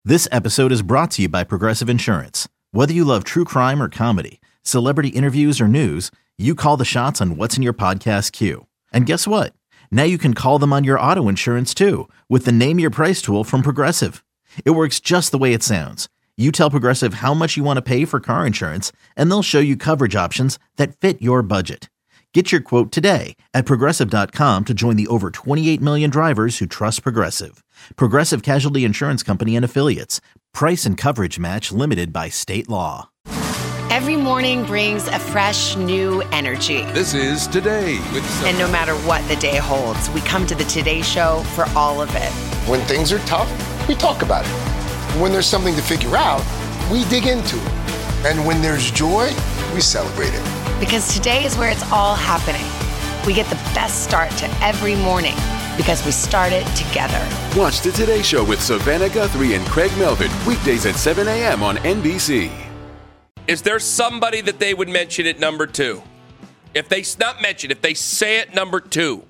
This episode is brought to you by Progressive Insurance. Whether you love true crime or comedy, celebrity interviews or news, you call the shots on what's in your podcast queue. And guess what? Now you can call them on your auto insurance too with the Name Your Price tool from Progressive. It works just the way it sounds. You tell Progressive how much you want to pay for car insurance, and they'll show you coverage options that fit your budget. Get your quote today at Progressive.com to join the over 28 million drivers who trust Progressive. Progressive Casualty Insurance Company and Affiliates. Price and coverage match limited by state law. Every morning brings a fresh, new energy. This is Today with And no matter what the day holds, we come to the Today Show for all of it. When things are tough, we talk about it. When there's something to figure out, we dig into it. And when there's joy, we celebrate it. Because today is where it's all happening. We get the best start to every morning because we start it together. Watch the Today Show with Savannah Guthrie and Craig Melvin, weekdays at 7 a.m. on NBC. Is there somebody that they would mention at number two? If they say it number two,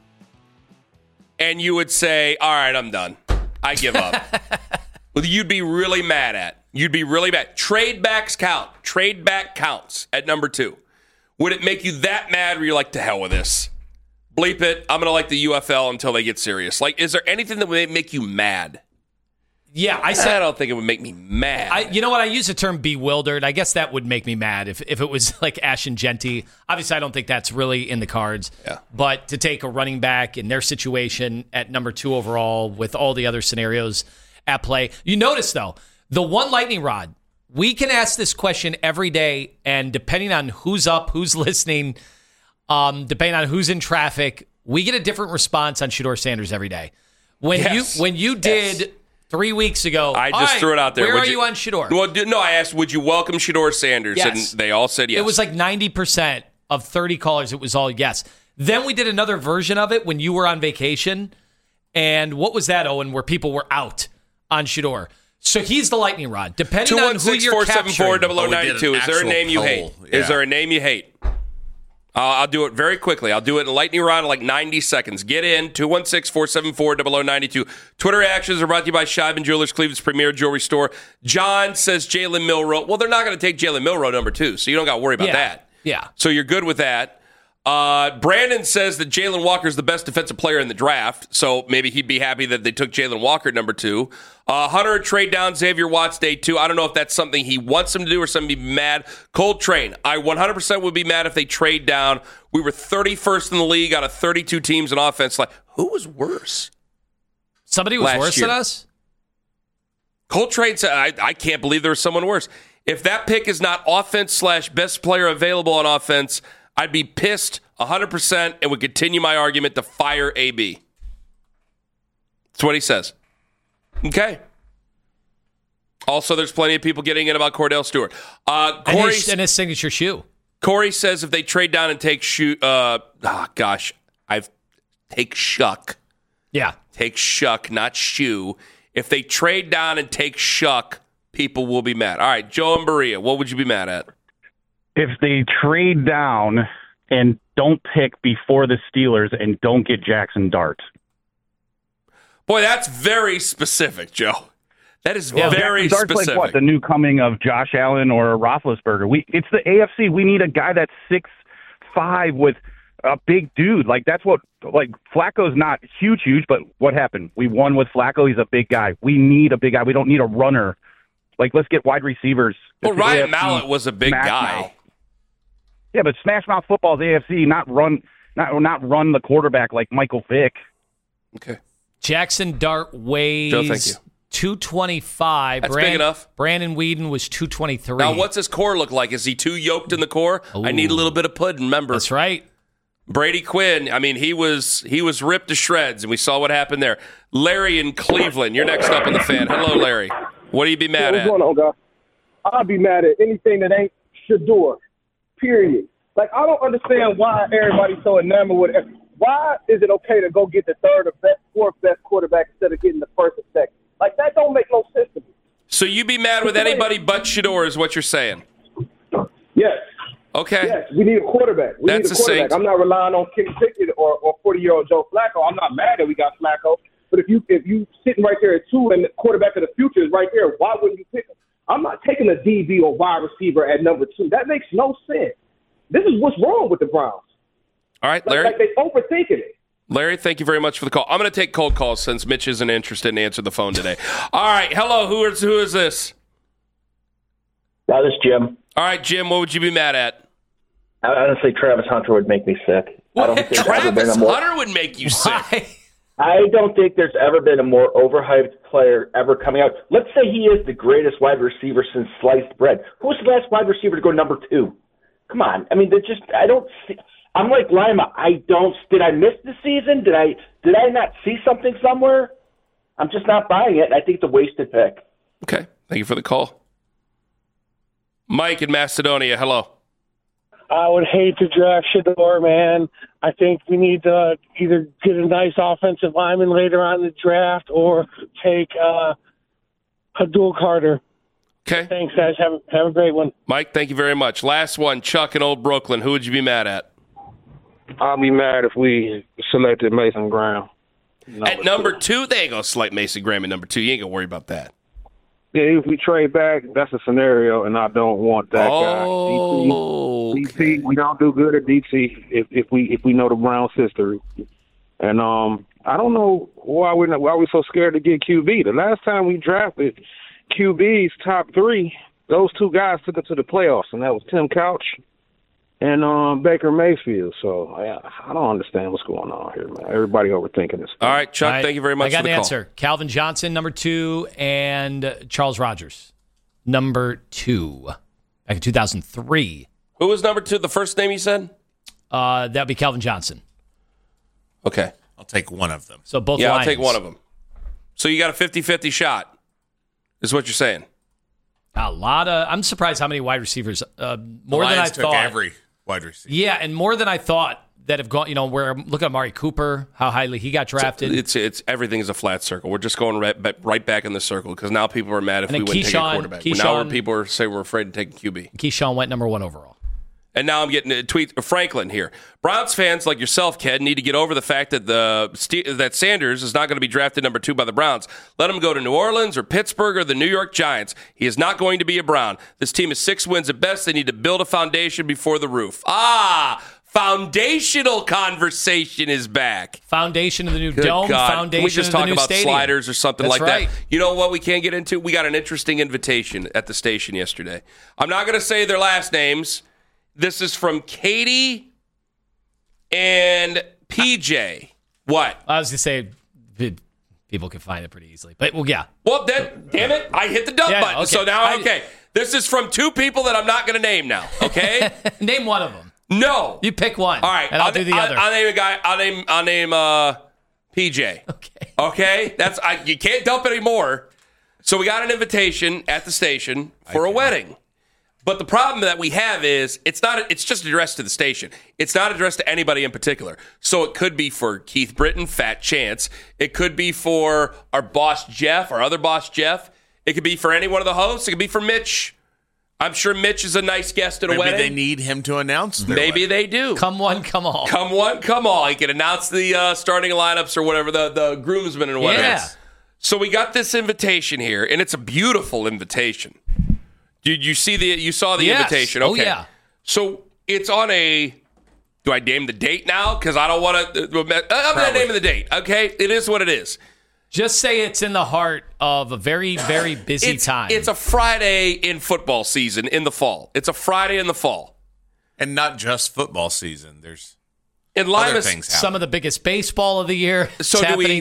and you would say, all right, I'm done. I give up. Well, you'd be really mad at. You'd be really mad. Trade backs count. Trade back counts at number two. Would it make you that mad where you're like, to hell with this? Bleep it. I'm going to like the UFL until they get serious. Like, is there anything that would make you mad? Yeah, I don't think it would make me mad. You know what? I use the term bewildered. I guess that would make me mad if it was like Ash and Genty. Obviously, I don't think that's really in the cards. Yeah. But to take a running back in their situation at number two overall with all the other scenarios at play. You notice, though, the one lightning rod, we can ask this question every day, and depending on who's up, who's listening, depending on who's in traffic, we get a different response on Shedeur Sanders every day. When you did 3 weeks ago, I just threw it out there. Where are you on Shedeur? Well, no, I asked, would you welcome Shedeur Sanders? Yes. And they all said yes. It was like 90% of 30 callers. It was all yes. Then we did another version of it when you were on vacation. And what was that, Owen, where people were out on Shedeur? So he's the lightning rod. Depending on who you're capturing. 216-474-0092. Is there a name you hate? Yeah. Is there a name you hate? I'll do it very quickly. I'll do it in lightning round in like 90 seconds. Get in, 216-474-0092. Twitter reactions are brought to you by Scheib & Jewelers, Cleveland's premier jewelry store. John says Jalen Milroe. Well, they're not going to take Jalen Milroe number two, so you don't got to worry about that. Yeah. So you're good with that. Brandon says that Jalen Walker is the best defensive player in the draft, so maybe he'd be happy that they took Jalen Walker at number two. Hunter trade down Xavier Watts day two. I don't know if that's something he wants him to do or something he'd be mad. Coltrane, I 100% would be mad if they trade down. We were 31st in the league out of 32 teams in offense. Like, who was worse? Somebody was worse than us? Coltrane said, I can't believe there was someone worse. If that pick is not offense/best player available on offense, I'd be pissed 100% and would continue my argument to fire AB. That's what he says. Okay. Also, there's plenty of people getting in about Cordell Stewart. Corey and his signature shoe. Corey says if they trade down and take take Shuck. Yeah. Take Shuck, not shoe. If they trade down and take Shuck, people will be mad. All right, Joe and Berea, what would you be mad at? If they trade down and don't pick before the Steelers and don't get Jackson Dart. Boy, that's very specific, Joe. That is very Dart's specific. Like what, the new coming of Josh Allen or Roethlisberger? It's the AFC. We need a guy that's 6'5" with a big dude. Like that's what. Like Flacco's not huge, but what happened? We won with Flacco. He's a big guy. We need a big guy. We don't need a runner. Like let's get wide receivers. Well, Ryan Mallett was a big guy. Mouth. Yeah, but smash mouth football is AFC, not run the quarterback like Michael Vick. Okay. Jackson Dart weighs Joe, thank you. 225. That's big enough. Brandon Whedon was 223. Now, what's his core look like? Is he too yoked in the core? Ooh. I need a little bit of pudding, remember. That's right. Brady Quinn, I mean, he was ripped to shreds, and we saw what happened there. Larry in Cleveland, you're next up on the Fan. Hello, Larry. What do you be mad at? What's going on, guys? I'd be mad at anything that ain't Shedeur, period. Like, I don't understand why everybody's so enamored with it. Why is it okay to go get the third or fourth best quarterback instead of getting the first or second? Like, that don't make no sense to me. So you be mad with anybody but Shedeur is what you're saying? Yes. Okay. Yes, we need a quarterback. We need a quarterback. I'm not relying on Kenny Pickett or 40-year-old Joe Flacco. I'm not mad that we got Flacco, But if you sitting right there at 2 and the quarterback of the future is right there, why wouldn't you pick him? I'm not taking a DB or wide receiver at number 2. That makes no sense. This is what's wrong with the Browns. All right, Larry. Like they're overthinking it. Larry, thank you very much for the call. I'm going to take cold calls since Mitch isn't interested in answering the phone today. All right, hello. Who is this? This is Jim. All right, Jim. What would you be mad at? Honestly, Travis Hunter would make me sick. Travis Hunter would make you sick. I don't think there's ever been a more overhyped player ever coming out. Let's say he is the greatest wide receiver since sliced bread. Who was the last wide receiver to go number 2? Come on. I mean, I don't see. I'm like Lima. Did I miss the season? Did I not see something somewhere? I'm just not buying it. I think it's a wasted pick. Okay. Thank you for the call. Mike in Macedonia. Hello. I would hate to draft Shador, man. I think we need to either get a nice offensive lineman later on in the draft or take Abdul Carter. Okay. Thanks, guys. Have a great one. Mike, thank you very much. Last one, Chuck in Old Brooklyn. Who would you be mad at? I'll be mad if we selected Mason Graham. At number 2? They ain't going to select Mason Graham at number 2. You ain't going to worry about that. Yeah, if we trade back, that's a scenario, and I don't want that guy. DT, we don't do good at DT if we know the Browns' history. And I don't know why we're so scared to get QB. The last time we drafted QB's top 3, those 2 guys took it to the playoffs, and that was Tim Couch and Baker Mayfield. So I don't understand what's going on here, man. Everybody overthinking this. All right, Chuck, thank you very much for the call. I got an answer. Calvin Johnson, number 2, and Charles Rogers, number 2. Back in 2003. Who was number 2? The first name you said? That'd be Calvin Johnson. Okay. I'll take one of them. So both Lions. Lions. I'll take one of them. So you got a 50-50 shot, is what you're saying. A lot of. I'm surprised how many wide receivers. More than I took thought. Every wide receiver. Yeah, and more than I thought that have gone. Where look at Amari Cooper, how highly he got drafted. It's everything is a flat circle. We're just going right back in the circle because now people are mad if we wouldn't take a quarterback. Now people are saying we're afraid to take a QB. Keyshawn went number 1 overall. And now I'm getting a tweet from Franklin here. Browns fans like yourself, Ken, need to get over the fact that that Sanders is not going to be drafted number 2 by the Browns. Let him go to New Orleans or Pittsburgh or the New York Giants. He is not going to be a Brown. This team is 6 wins at best. They need to build a foundation before the roof. Foundational conversation is back. Foundation of the new Good dome. God. Foundation we just of the talk new about stadium. sliders or something That's like right. that. You know what we can't get into? We got an interesting invitation at the station yesterday. I'm not going to say their last names. This is from Katie and PJ. What? I was going to say people can find it pretty easily. But, well, yeah. Well, then, damn it, I hit the dump button. Okay. So now, okay. This is from 2 people that I'm not going to name now, okay? Name one of them. No. You pick one. All right. And I'll do the other. I'll name a guy. I'll name PJ. Okay. Okay? You can't dump anymore. So we got an invitation at the station for a wedding. But the problem that we have is it's just addressed to the station. It's not addressed to anybody in particular. So it could be for Keith Britton, Fat Chance. It could be for our boss Jeff, our other boss Jeff. It could be for any one of the hosts. It could be for Mitch. I'm sure Mitch is a nice guest at a wedding. Maybe they need him to announce their Maybe wedding. they do. Come one, come all. Come one, come all. He can announce the starting lineups or whatever, the groomsmen and whatever. Yeah. So we got this invitation here, and it's a beautiful invitation. Did you see you saw the invitation? Okay. Oh, yeah. So it's on do I name the date now? Because I don't want to. I'm not naming the date, okay? It is what it is. Just say it's in the heart of a very, very busy time. It's a Friday in football season in the fall. It's a Friday in the fall. And not just football season. There's in other things happening. Some of the biggest baseball of the year. So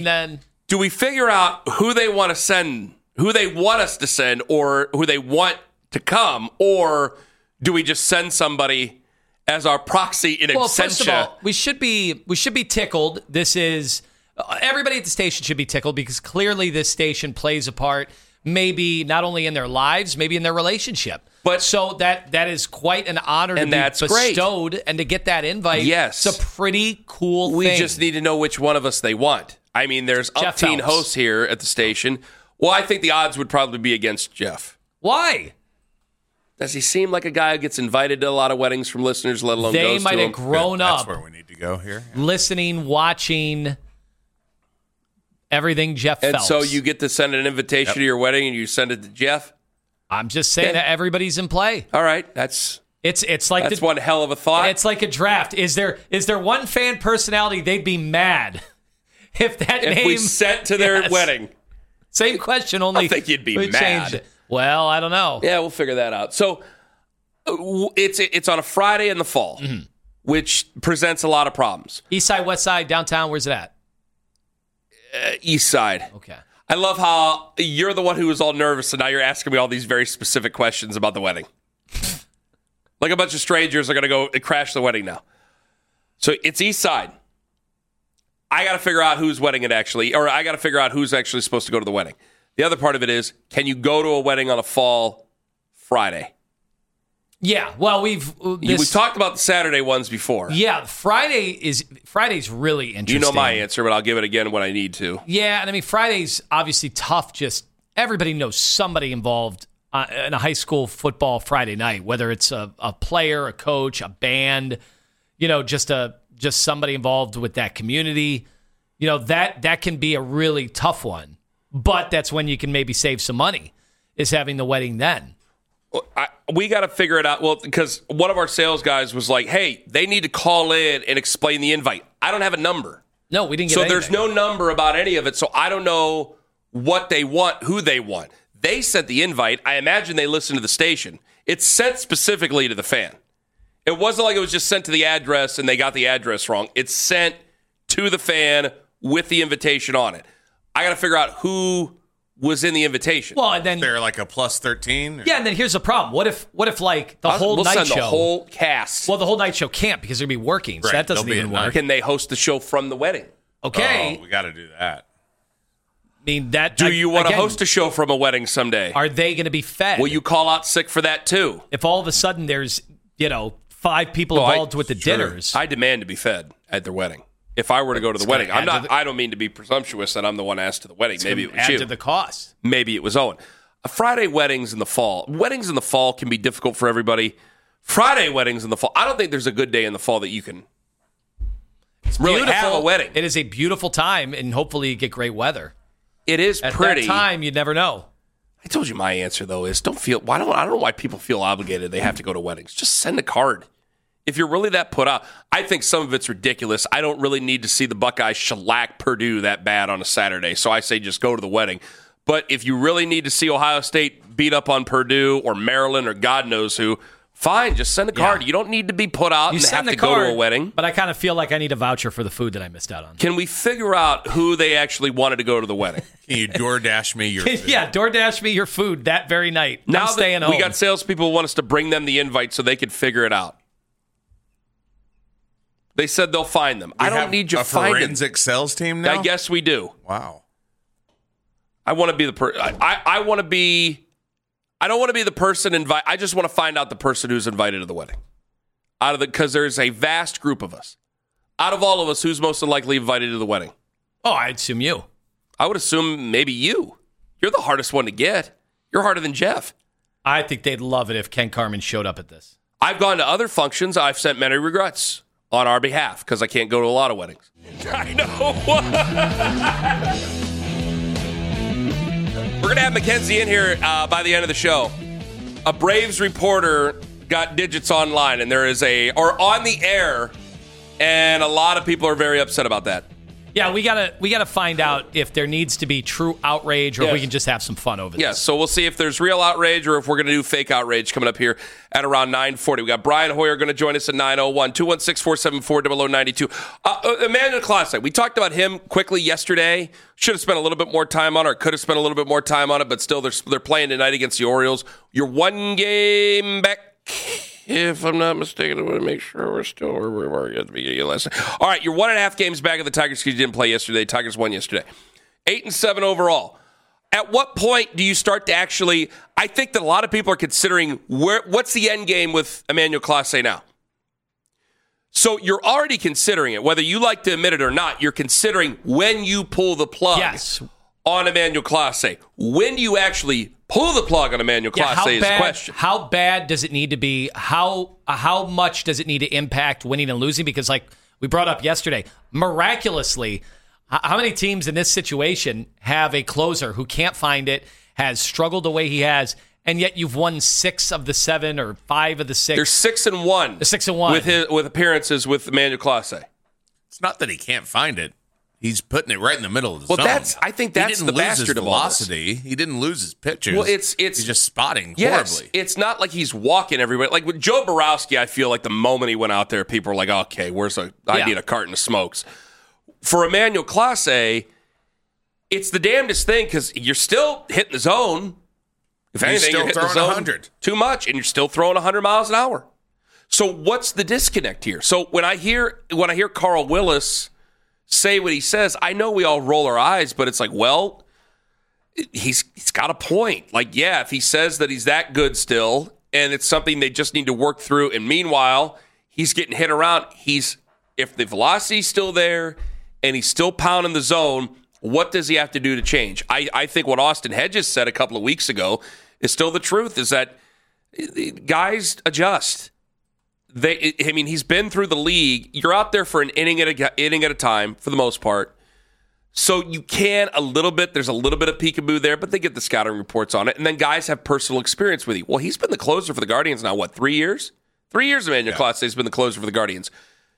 do we figure out who they want to send, who they want us to send, or who they want to come, or do we just send somebody as our proxy in absentia? Well, first of all, we should be tickled. This is everybody at the station should be tickled because clearly this station plays a part, maybe not only in their lives, maybe in their relationship. But so that is quite an honor to be bestowed, great. And to get that invite. Yes, it's a pretty cool thing. We just need to know which one of us they want. I mean, there's Jeff 18 hosts here at the station. Well, I think the odds would probably be against Jeff. Why? Does he seem like a guy who gets invited to a lot of weddings from listeners, let alone goes to them? They might have grown up. That's where we need to go here. Listening, watching Everything Jeff And Phelps. so you get to send an invitation to your wedding and you send it to Jeff? I'm just saying that everybody's in play. All right. That's like one hell of a thought. It's like a draft. Is there one fan personality they'd be mad if name we sent to their wedding? Same question, only I think you'd be we mad. changed it. Well, I don't know. Yeah, we'll figure that out. So it's on a Friday in the fall, which presents a lot of problems. East side, west side, downtown, where's it at? East side. Okay. I love how you're the one who was all nervous, and now you're asking me all these very specific questions about the wedding. Like a bunch of strangers are going to go and crash the wedding now. So it's East side. I got to figure out whose wedding it actually, or I got to figure out who's actually supposed to go to the wedding. The other part of it is, can you go to a wedding on a fall Friday? Yeah, well, we've talked about the Saturday ones before. Yeah, Friday's really interesting. You know my answer, but I'll give it again when I need to. Yeah, and I mean, Friday's obviously tough. Just everybody knows somebody involved in a high school football Friday night, whether it's a player, a coach, a band, just somebody involved with that community. That can be a really tough one. But that's when you can maybe save some money, is having the wedding then. We got to figure it out. Well, because one of our sales guys was like, hey, they need to call in and explain the invite. I don't have a number. No, we didn't get So anything. there's no number about any of it. So I don't know what they want, who they want. They sent the invite. I imagine they listened to the station. It's sent specifically to the fan. It wasn't like it was just sent to the address and they got the address wrong. It's sent to the fan with the invitation on it. I got to figure out who was in the invitation. Well, and then they're like a plus 13. Yeah, and then here's the problem. What if like the whole we'll night send show, the whole cast? Well, the whole night show can't because they're gonna be working, so that doesn't even work. Can they host the show from the wedding? Okay, we got to do that. I mean that. Do you want to host a show from a wedding someday? Are they going to be fed? Will you call out sick for that too? If all of a sudden there's 5 people involved with the dinners, I demand to be fed at their wedding. If I were to go to the wedding, I don't mean to be presumptious that I'm the one asked to the wedding. Maybe it was add you. to the cost. Maybe it was Owen. Friday weddings in the fall. Weddings in the fall can be difficult for everybody. Friday weddings in the fall. I don't think there's a good day in the fall that you can really have a wedding. It is a beautiful time, and hopefully you get great weather. It is At pretty. that time, you'd never know. I told you my answer though is I don't know why people feel obligated they have to go to weddings. Just send a card. If you're really that put out, I think some of it's ridiculous. I don't really need to see the Buckeyes shellac Purdue that bad on a Saturday, so I say just go to the wedding. But if you really need to see Ohio State beat up on Purdue or Maryland or God knows who, fine, just send a card. You don't need to be put out and have to go to a wedding. But I kind of feel like I need a voucher for the food that I missed out on. Can we figure out who they actually wanted to go to the wedding? Can you DoorDash me your food? Yeah, DoorDash me your food that very night. Now I'm staying home. We got salespeople who want us to bring them the invite so they could figure it out. They said they'll find them. I don't need you finding forensic sales team now? I guess we do. Wow. I want to be the person. I want to be. I don't want to be the person invite. I just want to find out the person who's invited to the wedding. Because there's a vast group of us. Out of all of us, who's most likely invited to the wedding? Oh, I'd assume you. I would assume maybe you. You're the hardest one to get. You're harder than Jeff. I think they'd love it if Ken Carman showed up at this. I've gone to other functions. I've sent many regrets on our behalf because I can't go to a lot of weddings. I know. We're going to have Mackenzie in here by the end of the show. A Braves reporter got digits online, and there is or on the air, and a lot of people are very upset about that. Yeah, we gotta find out if there needs to be true outrage or if we can just have some fun over this. Yes, so we'll see if there's real outrage or if we're going to do fake outrage coming up here at around 9:40. We got Brian Hoyer going to join us at 9:01, 216-474-0092. Emmanuel Clase, we talked about him quickly yesterday. Should have spent a little bit more time on it, or could have spent a little bit more time on it, but still they're playing tonight against the Orioles. You're one game back. If I'm not mistaken, I want to make sure we're still where we were at the beginning of last night. All right, you're 1.5 games back of the Tigers because you didn't play yesterday. Tigers won yesterday. 8-7 overall. At what point do you start to actually, I think that a lot of people are considering what's the end game with Emmanuel Clase now? So you're already considering it. Whether you like to admit it or not, you're considering when you pull the plug on Emmanuel Clase. When do you actually pull the plug on Emmanuel Clase is the question. How bad does it need to be? How much does it need to impact winning and losing? Because like we brought up yesterday, miraculously, How many teams in this situation have a closer who can't find it, has struggled the way he has, and yet you've won 6 of the 7 or 5 of the 6? They're 6-1. 6-1 with appearances with Emmanuel Clase. It's not that he can't find it. He's putting it right in the middle of the zone. I think that's the bastard of all this. He didn't lose his pitches. Well, he's just spotting yes, horribly. It's not like he's walking everywhere. Like with Joe Borowski, I feel like the moment he went out there, people were like, okay, I need a carton of smokes. For Emmanuel Clase, it's the damnedest thing because you're still hitting the zone. If anything, you're hitting the zone 100 too much, and you're still throwing 100 miles an hour. So what's the disconnect here? So when I hear Carl Willis say what he says, I know we all roll our eyes, but it's like, well, he's got a point. Like, yeah, if he says that he's that good still, and it's something they just need to work through, and meanwhile, he's getting hit around. If the velocity's still there and he's still pounding the zone, what does he have to do to change? I think what Austin Hedges said a couple of weeks ago is still the truth, is that guys adjust. He's been through the league. You're out there for an inning at a time for the most part. So you can a little bit. There's a little bit of peekaboo there, but they get the scouting reports on it. And then guys have personal experience with you. Well, he's been the closer for the Guardians now, 3 years? 3 years Emmanuel Clase has been the closer for the Guardians.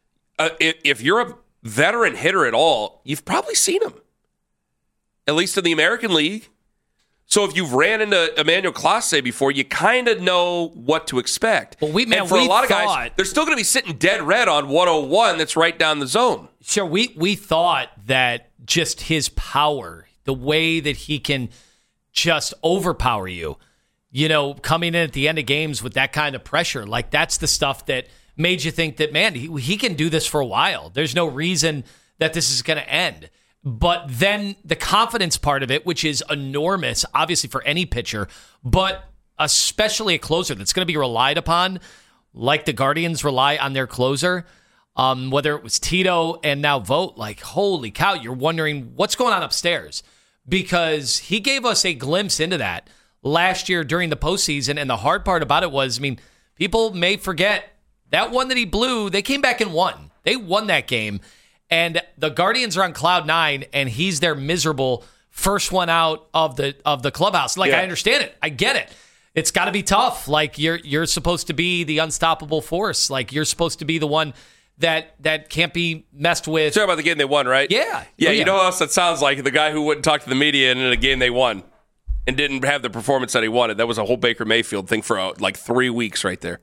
If you're a veteran hitter at all, you've probably seen him, at least in the American League. So if you've ran into Emmanuel Clase before, you kind of know what to expect. Well, and for a lot of guys, they're still going to be sitting dead red on 101 that's right down the zone. Sure, we thought that just his power, the way that he can just overpower you, coming in at the end of games with that kind of pressure, like that's the stuff that made you think that, man, he can do this for a while. There's no reason that this is going to end. But then the confidence part of it, which is enormous, obviously for any pitcher, but especially a closer that's going to be relied upon, like the Guardians rely on their closer, whether it was Tito and now Vogt, like, holy cow, you're wondering what's going on upstairs. Because he gave us a glimpse into that last year during the postseason, and the hard part about it was, people may forget that one that he blew, they came back and won. They won that game. And the Guardians are on cloud 9, and he's their miserable first one out of the clubhouse. I understand it. I get it. It's got to be tough. Like, you're supposed to be the unstoppable force. Like, you're supposed to be the one that can't be messed with. Talking about the game they won, right? Yeah. Yeah, you know what else that sounds like? The guy who wouldn't talk to the media in a game they won and didn't have the performance that he wanted. That was a whole Baker Mayfield thing for 3 weeks right there.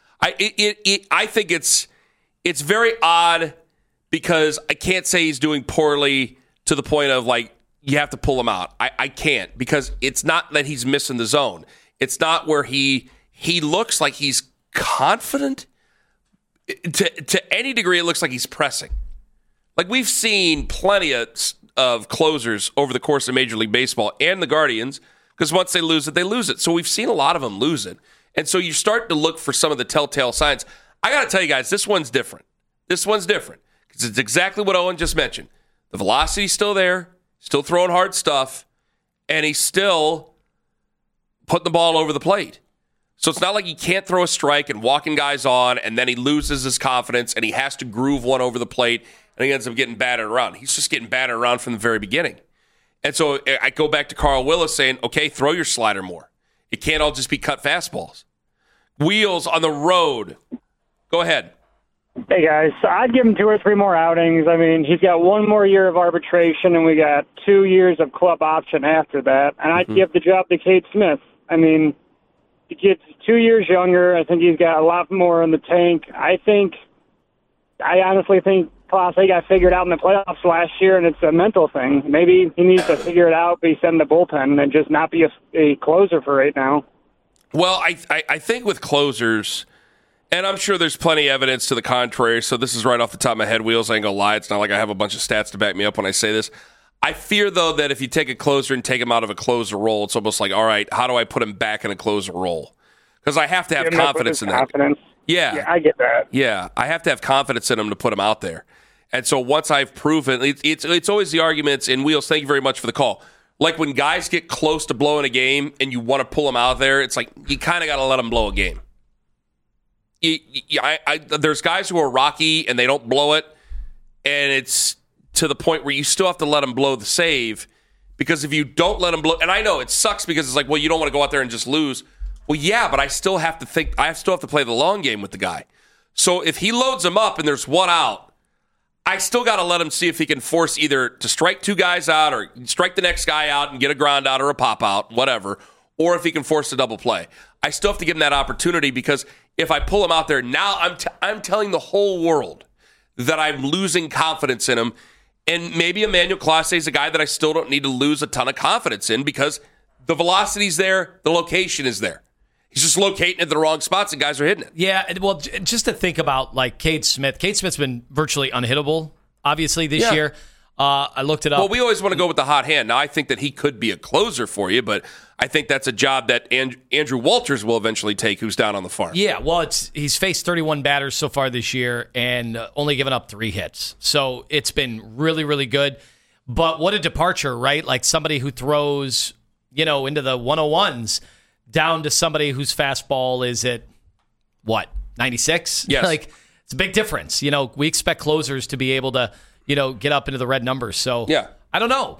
I think it's very odd, because I can't say he's doing poorly to the point of, you have to pull him out. I can't, because it's not that he's missing the zone. It's not where he looks like he's confident. To any degree, it looks like he's pressing. Like, we've seen plenty of closers over the course of Major League Baseball and the Guardians, because once they lose it, they lose it. So we've seen a lot of them lose it. And so you start to look for some of the telltale signs. I got to tell you guys, this one's different. Because it's exactly what Owen just mentioned. The velocity's still there, still throwing hard stuff, and he's still putting the ball over the plate. So it's not like he can't throw a strike and walking guys on, and then he loses his confidence, and he has to groove one over the plate, and he ends up getting batted around. He's just getting batted around from the very beginning. And so I go back to Carl Willis saying, okay, throw your slider more. It can't all just be cut fastballs. Wheels on the road. Go ahead. Hey, guys. I'd give him 2 or 3 more outings. He's got 1 more year of arbitration, and we got 2 years of club option after that. And I'd give the job to Cade Smith. The kid's 2 years younger. I think he's got a lot more in the tank. I honestly think Clase got figured out in the playoffs last year, and it's a mental thing. Maybe he needs to figure it out, be sent in the bullpen, and just not be a closer for right now. Well, I think with closers, and I'm sure there's plenty of evidence to the contrary, so this is right off the top of my head, Wheels. I ain't gonna lie. It's not like I have a bunch of stats to back me up when I say this. I fear, though, that if you take a closer and take him out of a closer role, it's almost like, all right, how do I put him back in a closer role? Because I have to have confidence in that. Yeah, I get that. Yeah, I have to have confidence in him to put him out there. And so once I've proven, it's always the arguments, and Wheels, thank you very much for the call. Like when guys get close to blowing a game and you want to pull them out there, it's like you kind of got to let them blow a game. There's guys who are rocky and they don't blow it, and it's to the point where you still have to let him blow the save, because if you don't let him blow, and I know it sucks because it's like, well, you don't want to go out there and just lose. Well, yeah, but I still have to think. I still have to play the long game with the guy. So if he loads him up and there's one out, I still got to let him see if he can force either to strike two guys out or strike the next guy out and get a ground out or a pop out, whatever, or if he can force a double play. I still have to give him that opportunity, because if I pull him out there now, I'm telling the whole world that I'm losing confidence in him. And maybe Emmanuel Clase is a guy that I still don't need to lose a ton of confidence in, because the velocity's there, the location is there. He's just locating at the wrong spots and guys are hitting it. Yeah, well, just to think about like Cade Smith. Cade Smith's been virtually unhittable, obviously, this year. I looked it up. Well, we always want to go with the hot hand. Now, I think that he could be a closer for you, but I think that's a job that Andrew Walters will eventually take, who's down on the farm. Yeah, well, he's faced 31 batters so far this year and only given up 3 hits. So it's been really, really good. But what a departure, right? Like somebody who throws, into the 101s down to somebody whose fastball is at, 96? Yes. Like, it's a big difference. We expect closers to be able to, get up into the red numbers. So, yeah. I don't know.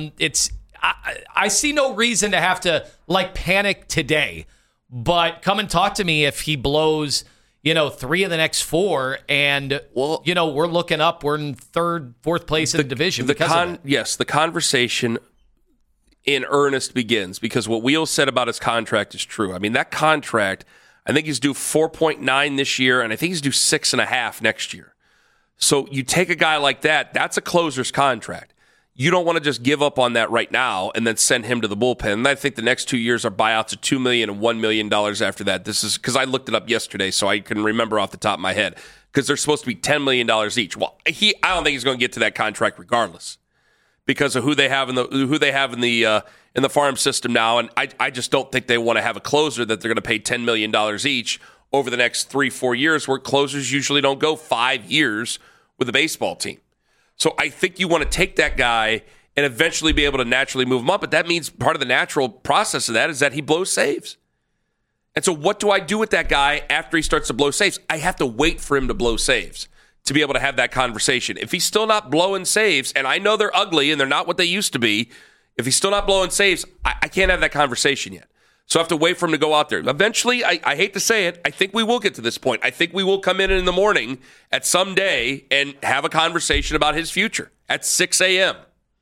I see no reason to have to, panic today. But come and talk to me if he blows, 3 of the next 4, and, we're looking up. We're in 3rd, 4th place in the division because of it. Yes, the conversation in earnest begins, because what Wheel said about his contract is true. I mean, that contract, I think he's due 4.9 this year, and I think he's due 6.5 next year. So you take a guy like that, that's a closer's contract. You don't want to just give up on that right now and then send him to the bullpen. And I think the next 2 years are buyouts of $2 million and $1 million after that. This is because I looked it up yesterday, so I can remember off the top of my head, because they're supposed to be $10 million each. Well, I don't think he's going to get to that contract regardless, because of who they have in the farm system now, and I just don't think they want to have a closer that they're going to pay $10 million each over the next 3-4 years, where closers usually don't go 5 years with a baseball team. So I think you want to take that guy and eventually be able to naturally move him up, but that means part of the natural process of that is that he blows saves. And so what do I do with that guy after he starts to blow saves? I have to wait for him to blow saves to be able to have that conversation. If he's still not blowing saves, and I know they're ugly and they're not what they used to be, if he's still not blowing saves, I can't have that conversation yet. So I have to wait for him to go out there. Eventually, I hate to say it, I think we will get to this point. I think we will come in the morning at some day and have a conversation about his future at 6 a.m.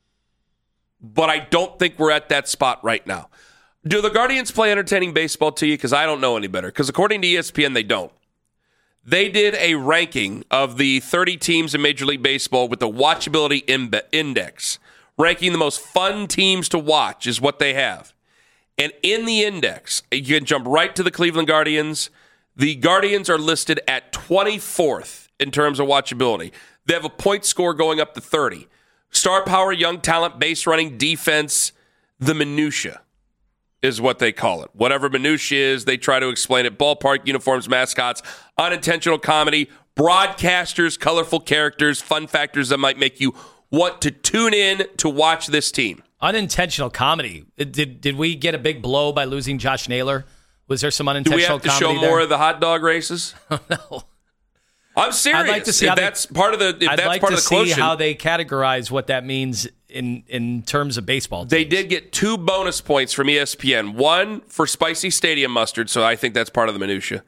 But I don't think we're at that spot right now. Do the Guardians play entertaining baseball to you? Because I don't know any better. Because according to ESPN, they don't. They did a ranking of the 30 teams in Major League Baseball with the watchability index. Ranking the most fun teams to watch is what they have. And in the index, you can jump right to the Cleveland Guardians. The Guardians are listed at 24th in terms of watchability. They have a point score going up to 30. Star power, young talent, base running, defense, the minutia is what they call it. Whatever minutia is, they try to explain it. Ballpark, uniforms, mascots, unintentional comedy, broadcasters, colorful characters, fun factors that might make you want to tune in to watch this team. Unintentional comedy. Did we get a big blow by losing Josh Naylor? Was there some unintentional comedy? Do we have to show there? more of the hot dog races? No. I'm serious. I'd like to see that's part of the see how they categorize what that means in terms of baseball teams. They did get 2 bonus points from ESPN. One for spicy stadium mustard, so I think that's part of the minutia.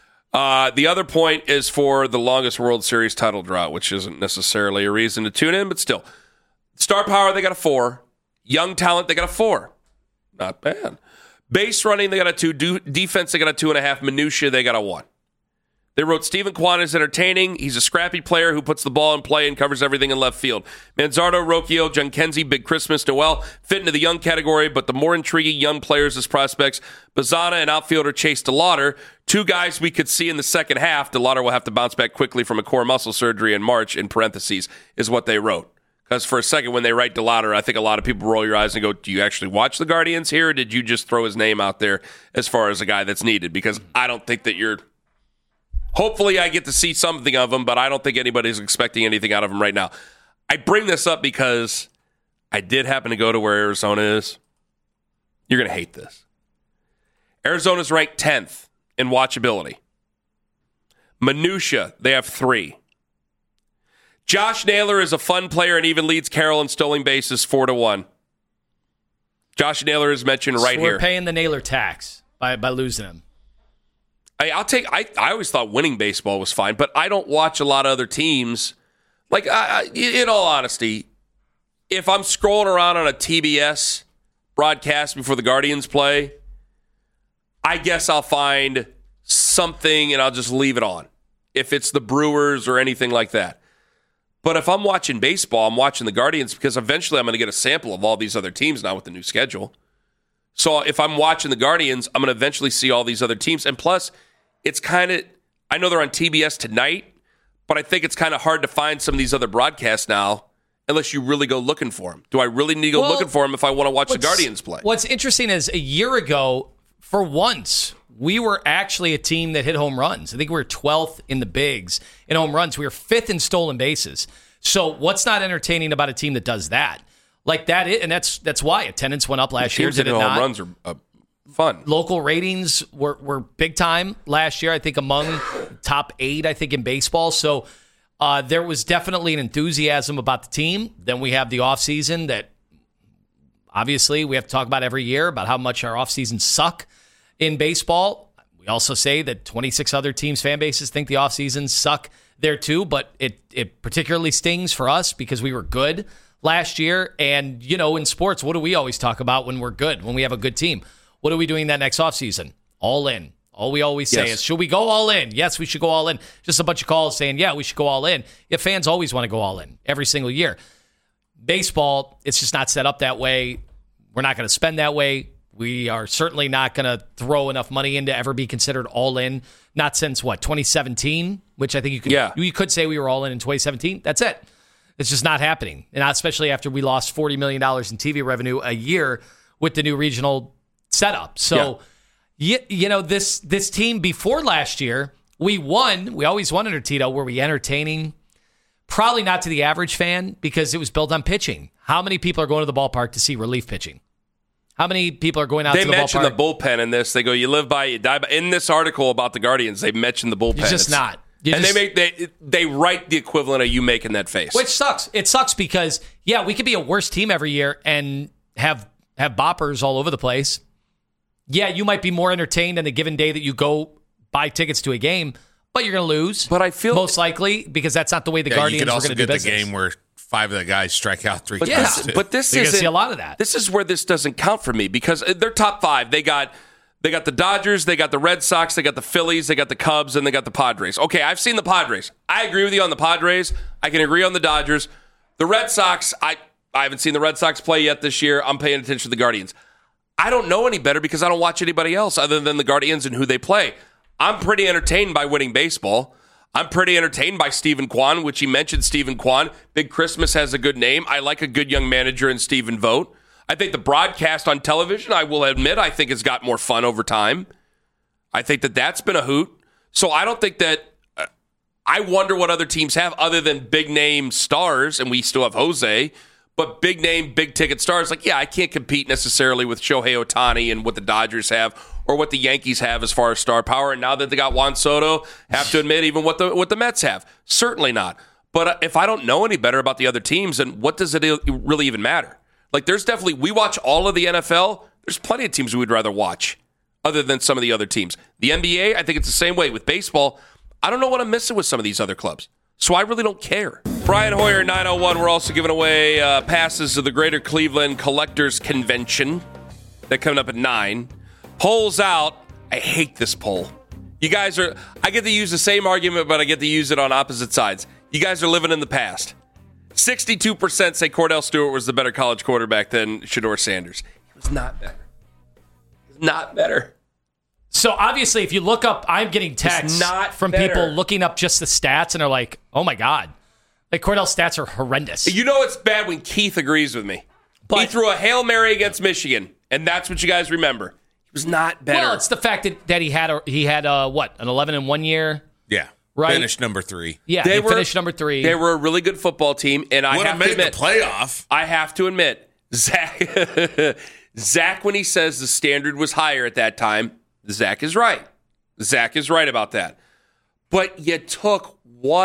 The other point is for the longest World Series title drought, which isn't necessarily a reason to tune in, but still. Star power, they got a 4. Young talent, they got a 4. Not bad. Base running, they got a 2. Defense, they got a 2.5. Minutia, they got a 1. They wrote Stephen Kwan is entertaining. He's a scrappy player who puts the ball in play and covers everything in left field. Manzardo, Rocchio, Giankenzie, Big Christmas, Noel fit into the young category, but the more intriguing young players as prospects, Bazana and outfielder Chase DeLauder, 2 guys we could see in the second half. DeLauder will have to bounce back quickly from a core muscle surgery in March, in parentheses, is what they wrote. Because for a second, when they write DeLauder, I think a lot of people roll your eyes and go, do you actually watch the Guardians here, or did you just throw his name out there as far as a guy that's needed? Because I don't think that you're... Hopefully I get to see something of him, but I don't think anybody's expecting anything out of him right now. I bring this up because I did happen to go to where Arizona is. You're going to hate this. Arizona's ranked 10th in watchability. Minutia, they have 3. Josh Naylor is a fun player and even leads Carroll in stolen bases 4-1. Josh Naylor is mentioned right here. We're paying the Naylor tax by losing him. I always thought winning baseball was fine, but I don't watch a lot of other teams. Like, in all honesty, if I'm scrolling around on a TBS broadcast before the Guardians play, I guess I'll find something and I'll just leave it on. If it's the Brewers or anything like that. But if I'm watching baseball, I'm watching the Guardians because eventually I'm going to get a sample of all these other teams now with the new schedule. So if I'm watching the Guardians, I'm going to eventually see all these other teams. And plus, it's kind of, I know they're on TBS tonight, but I think it's kind of hard to find some of these other broadcasts now unless you really go looking for them. Do I really need to go looking for them if I want to watch the Guardians play? What's interesting is a year ago, for once, we were actually a team that hit home runs. I think we were 12th in the bigs in home runs. We were 5th in stolen bases. So what's not entertaining about a team that does that? Like that, and that's why attendance went up last year. Did it not? Home runs are fun. Local ratings were big time last year. I think among top 8, I think, in baseball. So there was definitely an enthusiasm about the team. Then we have the offseason that obviously we have to talk about every year about how much our offseasons suck in baseball. We also say that 26 other teams' fan bases think the offseasons suck there too, but it particularly stings for us because we were good last year. And, you know, in sports, what do we always talk about when we're good, when we have a good team? What are we doing that next offseason? All in. All we always say is, should we go all in? Yes, we should go all in. Just a bunch of calls saying, yeah, we should go all in. Yeah, fans always want to go all in every single year. Baseball, it's just not set up that way. We're not going to spend that way. We are certainly not going to throw enough money in to ever be considered all in. Not since, 2017, which I think you could say we were all in 2017. That's it. It's just not happening. And especially after we lost $40 million in TV revenue a year with the new regional setup. So, you know, this team before last year, we won. We always won under Tito. Were we entertaining? Probably not to the average fan because it was built on pitching. How many people are going to the ballpark to see relief pitching? How many people are going out to the ballpark? They mentioned the bullpen in this. They go, you live by, you die by. In this article about the Guardians, they mentioned the bullpen. It's just not. They write the equivalent of you making that face. Which sucks. It sucks because, we could be a worse team every year and have boppers all over the place. Yeah, you might be more entertained on a given day that you go buy tickets to a game, but you're going to lose. But I feel most likely because that's not the way the Guardians are going to do business. You could also get the game where 5 of the guys strike out 3 times. times. But this is see a lot of that. This is where this doesn't count for me because they're top 5. They got the Dodgers, they got the Red Sox, they got the Phillies, they got the Cubs, and they got the Padres. Okay, I've seen the Padres. I agree with you on the Padres. I can agree on the Dodgers. The Red Sox, I haven't seen the Red Sox play yet this year. I'm paying attention to the Guardians. I don't know any better because I don't watch anybody else other than the Guardians and who they play. I'm pretty entertained by winning baseball. I'm pretty entertained by Stephen Kwan, which he mentioned Stephen Kwan. Big Christmas has a good name. I like a good young manager in Stephen Vogt. I think the broadcast on television, I will admit, I think has got more fun over time. I think that's been a hoot. So I don't think that I wonder what other teams have other than big name stars, and we still have Jose, but big name, big ticket stars. Like, I can't compete necessarily with Shohei Ohtani and what the Dodgers have or what the Yankees have as far as star power. And now that they got Juan Soto, have to admit even what the Mets have. Certainly not. But if I don't know any better about the other teams, then what does it really even matter? Like, there's definitely, we watch all of the NFL. There's plenty of teams we would rather watch other than some of the other teams. The NBA, I think it's the same way. With baseball, I don't know what I'm missing with some of these other clubs. So I really don't care. Brian Hoyer, 901. We're also giving away passes to the Greater Cleveland Collectors Convention. They're coming up at 9. Polls out. I hate this poll. You guys are, I get to use the same argument, but I get to use it on opposite sides. You guys are living in the past. 62% say Cordell Stewart was the better college quarterback than Shedeur Sanders. He was not better. Not better. So obviously, if you look up, I'm getting texts from people looking up just the stats, and they're like, oh my God. Like, Cordell's stats are horrendous. You know it's bad when Keith agrees with me. But he threw a Hail Mary against Michigan, and that's what you guys remember. He was not better. Well, it's the fact that he had an 11-1 year? Yeah. Right? Finished number 3. Yeah, they finished number 3. They were a really good football team, and I have to admit, the playoff. I have to admit, Zach, when he says the standard was higher at that time, Zach is right. Zach is right about that. But you took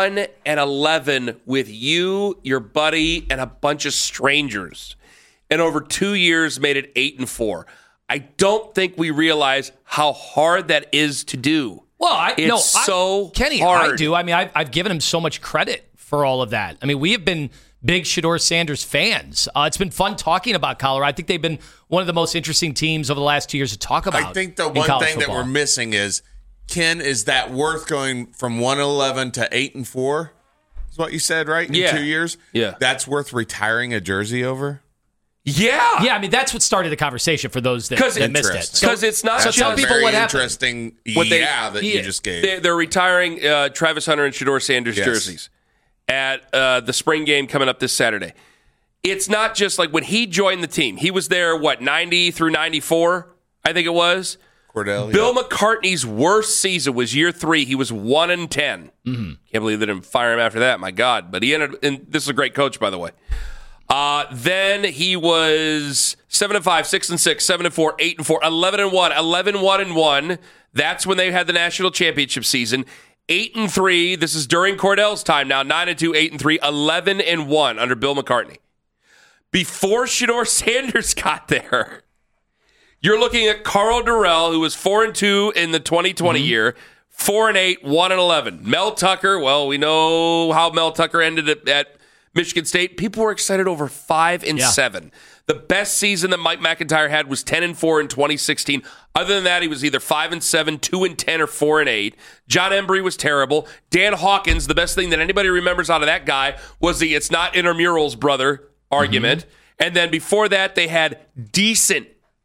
1-11 with you, your buddy, and a bunch of strangers, and over 2 years made it 8-4. I don't think we realize how hard that is to do. Well, Kenny, hard. I do. I mean, I've given him so much credit for all of that. I mean, we have been big Shedeur Sanders fans. It's been fun talking about Colorado. I think they've been one of the most interesting teams over the last 2 years to talk about. I think the one thing that we're missing is, Ken, is that worth going from 1-11 to 8-4? Is what you said, right? In 2 years? Yeah. That's worth retiring a jersey over? Yeah. Yeah, I mean, that's what started the conversation for those that missed it. Because it's not That's just a very interesting that you just gave. They're retiring Travis Hunter and Shedeur Sanders jerseys at the spring game coming up this Saturday. It's not just like when he joined the team. He was there, 90 through 94, I think it was. Cordell, Bill McCartney's worst season was year 3. He was 1-10. Can't believe they didn't fire him after that. My God. But he ended, and this is a great coach, by the way. Then he was 7-5, 6-6, 7-4, 8-4, 11-1, 11-1-1. That's when they had the national championship season. 8-3. This is during Cordell's time now. 9-2, 8-3, 11-1 under Bill McCartney. Before Shedeur Sanders got there, you're looking at Carl Durrell, who was 4-2 in the 2020 year, 4-8, 1-11. Mel Tucker. Well, we know how Mel Tucker ended at Michigan State. People were excited over 5-7. The best season that Mike McIntyre had was 10-4 in 2016. Other than that, he was either 5-7, 2-10, or 4-8. John Embry was terrible. Dan Hawkins, the best thing that anybody remembers out of that guy was the "it's not intramurals, brother" argument. And then before that, they had decent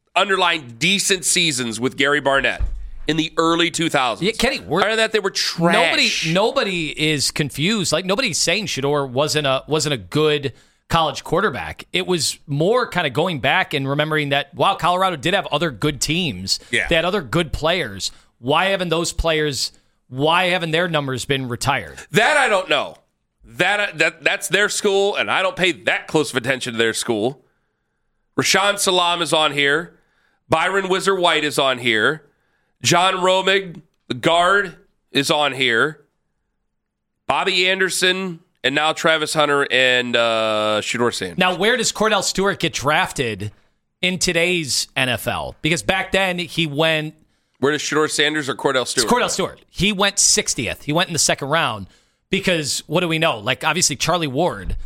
seasons with Gary Barnett in the early 2000s. Yeah, Kenny, other than that, they were trash. Nobody is confused. Like, nobody's saying Shedeur wasn't a good college quarterback. It was more kind of going back and remembering that, wow, Colorado did have other good teams. Yeah. They had other good players. Why haven't their numbers been retired? That I don't know. That's their school, and I don't pay that close of attention to their school. Rashaan Salam is on here. Byron Whizzer-White is on here. John Romig, the guard, is on here. Bobby Anderson, and now Travis Hunter and Shedeur Sanders. Now, where does Cordell Stewart get drafted in today's NFL? Because back then, he went... Where does Shedeur Sanders or Cordell Stewart? It's Cordell Stewart. He went 60th. He went in the second round because, what do we know? Like, obviously, Charlie Ward,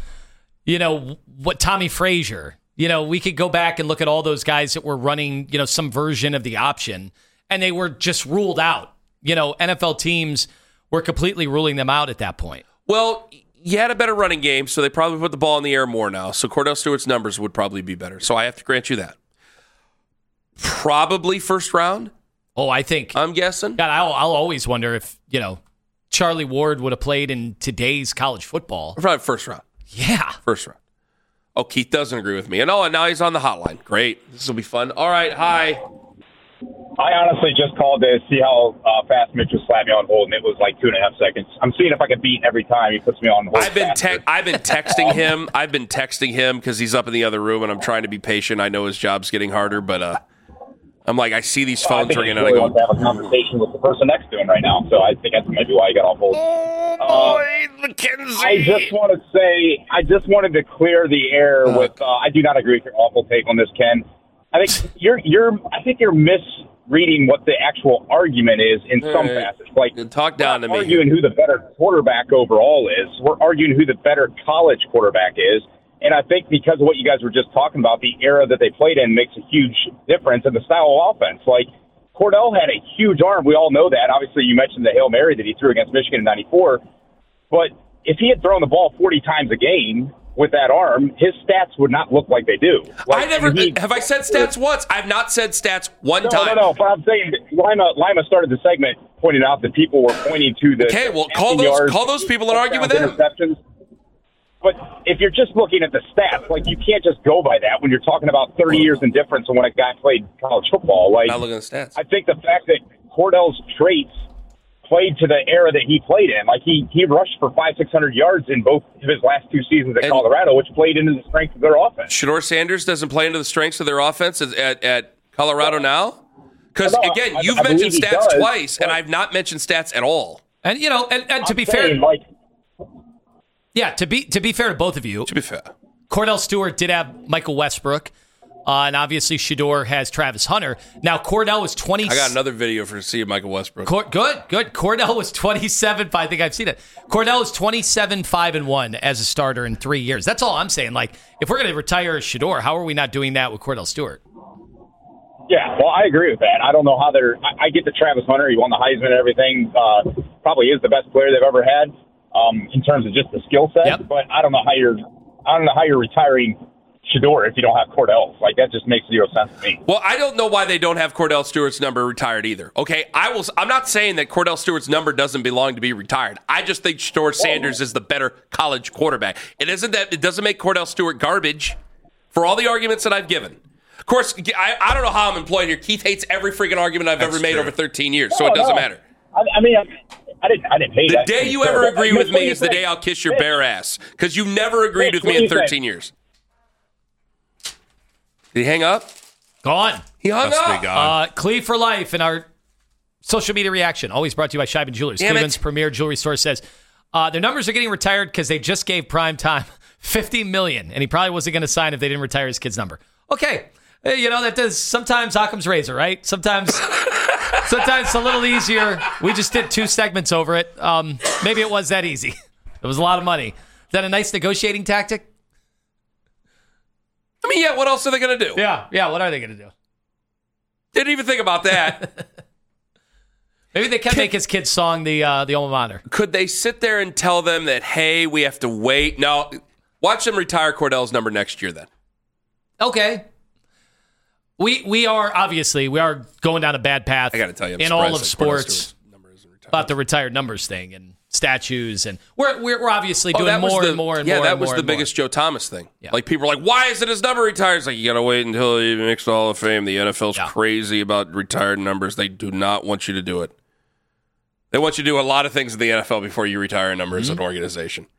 Tommy Frazier. We could go back and look at all those guys that were running, some version of the option, and they were just ruled out. NFL teams were completely ruling them out at that point. Well, you had a better running game, so they probably put the ball in the air more now. So Cordell Stewart's numbers would probably be better. So I have to grant you that. Probably first round. Oh, I'm guessing. God, I'll always wonder if, Charlie Ward would have played in today's college football. Probably first round. Yeah. First round. Oh, Keith doesn't agree with me. And now he's on the hotline. Great. This will be fun. All right. Hi. I honestly just called to see how fast Mitch was slapping me on hold, and it was like 2.5 seconds. I'm seeing if I can beat every time he puts me on hold. I've been texting him. I've been texting him because he's up in the other room, and I'm trying to be patient. I know his job's getting harder, but I'm like, I see these phones ringing, and I go, want to have a conversation with the person next to him right now. So I think that's maybe why he got off hold. Oh boy, Mackenzie! I just wanted to clear the air with. I do not agree with your awful take on this, Ken. I think you're misreading what the actual argument is in some facets. Like, talk down to me. We're arguing who the better quarterback overall is. We're arguing who the better college quarterback is. And I think because of what you guys were just talking about, the era that they played in makes a huge difference in the style of offense. Like, Cordell had a huge arm. We all know that. Obviously, you mentioned the Hail Mary that he threw against Michigan in '94. But if he had thrown the ball 40 times a game with that arm, his stats would not look like they do. Like, have I said stats once? I've not said stats one time. No. But I'm saying Lima started the segment pointing out that people were pointing to the. Okay, well, call those people and argue with them. But if you're just looking at the stats, like, you can't just go by that when you're talking about 30 years in difference on when a guy played college football. Like, not looking at the stats. I think the fact that Cordell's traits played to the era that he played in, like, he rushed for 500-600 yards in both of his last two seasons at Colorado, which played into the strength of their offense. Shedeur Sanders doesn't play into the strengths of their offense at Colorado now? Because, again, you've mentioned stats twice, and I've not mentioned stats at all. And and to be fair, to be fair to both of you, Cordell Stewart did have Michael Westbrook, and obviously Shedeur has Travis Hunter. Now Cordell was 20. I got another video for seeing Michael Westbrook. Good. Cordell was 27. I think I've seen it. Cordell was 27-5-1 as a starter in 3 years. That's all I'm saying. Like, if we're going to retire Shedeur, how are we not doing that with Cordell Stewart? Yeah, well, I agree with that. I don't know how I get the Travis Hunter. He won the Heisman and everything. Probably is the best player they've ever had in terms of just the skill set. Yep. But I don't know how you're retiring Shedeur if you don't have Cordell. Like, that just makes zero sense to me. Well, I don't know why they don't have Cordell Stewart's number retired either. Okay, I'm not saying that Cordell Stewart's number doesn't belong to be retired. I just think Shedeur Sanders is the better college quarterback. It doesn't make Cordell Stewart garbage for all the arguments that I've given. Of course, I don't know how I'm employed here. Keith hates every freaking argument I've ever made over 13 years, so it doesn't matter. I mean, I didn't hate that. The day you ever agree with me is the day I'll kiss your bare ass, because you never agreed with me in 13 years. Did he hang up? Gone. He hung up. Cleve for life in our social media reaction, always brought to you by Scheiben Jewelers. Cleveland's premier jewelry store says their numbers are getting retired because they just gave Prime Time $50 million, and he probably wasn't going to sign if they didn't retire his kid's number. Okay. That does sometimes Occam's razor, right? Sometimes it's a little easier. We just did 2 segments over it. Maybe it was that easy. It was a lot of money. Is that a nice negotiating tactic? I mean, yeah, what else are they going to do? Yeah, what are they going to do? Didn't even think about that. Maybe they can make his kid's song the alma mater. Could they sit there and tell them that, hey, we have to wait? No, watch them retire Cordell's number next year then. Okay. We are going down a bad path. I got to tell you, in all of sports about the retired numbers thing and statues, and we're obviously doing more and more. Yeah, that was the biggest Joe Thomas thing. Yeah. Like, people are like, "Why isn't his number retired?" It's like, you got to wait until he makes the Hall of Fame. The NFL's crazy about retired numbers. They do not want you to do it. They want you to do a lot of things in the NFL before you retire a number as an organization.